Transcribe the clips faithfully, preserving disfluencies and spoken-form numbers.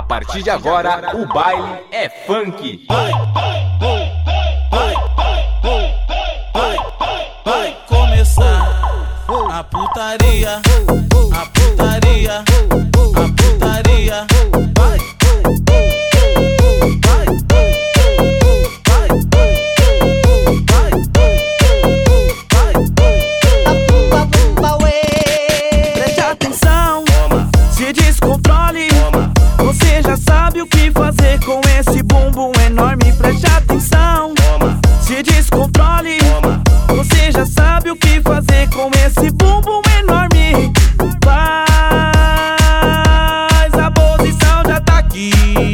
partir de agora, o baile é funk. Vai, vai, vai, vai começar a putaria, a putaria, a putaria. Vai, vai, vai, vai, vai. Preste atenção, se descontrole. Você já sabe o que fazer com esse bumbum enorme. Preste atenção, se descontrole. Você já sabe o que fazer com esse bumbum enorme. Faz, a posição já tá aqui.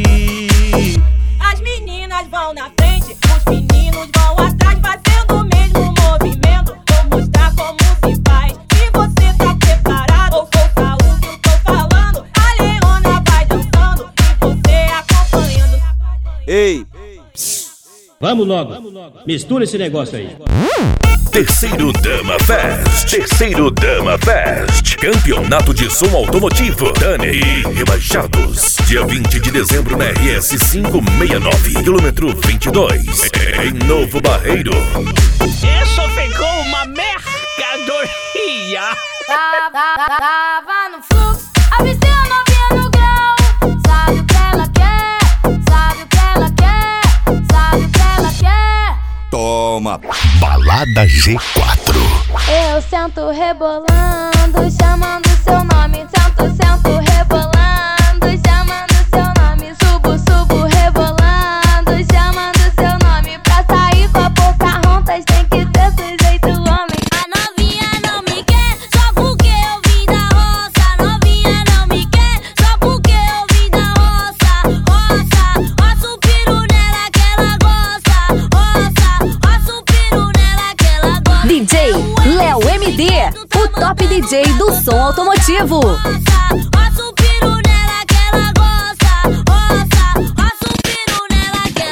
As meninas vão na frente, os meninos vão atrás, fazendo o mesmo movimento. Vou mostrar como se faz. Se você tá preparado, ou ouça o que eu tô falando. A Leona vai dançando e você acompanhando. Ei, vamos logo, mistura esse negócio aí. Terceiro Dama Fest, Terceiro Dama Fest, Campeonato de Som Automotivo Dani e Rebaixados, dia vinte de dezembro na R S quinhentos e sessenta e nove, quilômetro vinte e dois, em Novo Barreiro. Isso ficou uma mercadoria. Tava, tava no fluxo, avisei a novinha no grau. Sabe o que ela quer, sabe o que ela quer, sabe o que ela quer. Toma, Balada G quatro. Eu sento rebolando, chamando seu nome. Sento, sento rebolando, chamando seu nome. Subo, subo rebolando, chamando seu nome. Pra sair com a Pocahontas tem que ter sujeito homem. A novinha não me quer só porque eu vim da roça. A novinha não me quer só porque eu vim da roça. Roça, roça o peru nela que ela gosta. Roça, roça o peru nela que ela gosta. D J Léo M D, o top D J do som automotivo. Roça, roça o